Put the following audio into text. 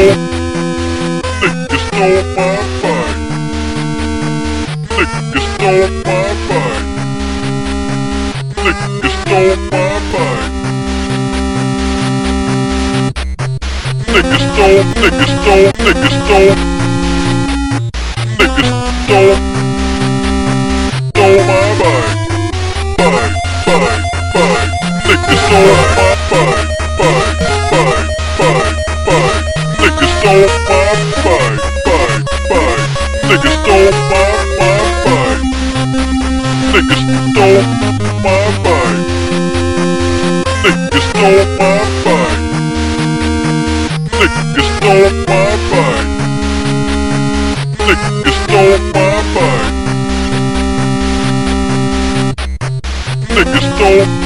stole my bike. Nigga stole my bike. Nigga stole my bike. Nigga stole, nigga stole, nigga stole. Nigga stole my bike. Bike, bike, bike. Nigga stole my bike. Bike, bike, bike, bike. Nigga stole my bike. Bike, bike. Nigga stole my bike. Nigga stole my bike. Nigga stole my bike. Nigga stole my bike. Nigga stole my bike. Nigga stole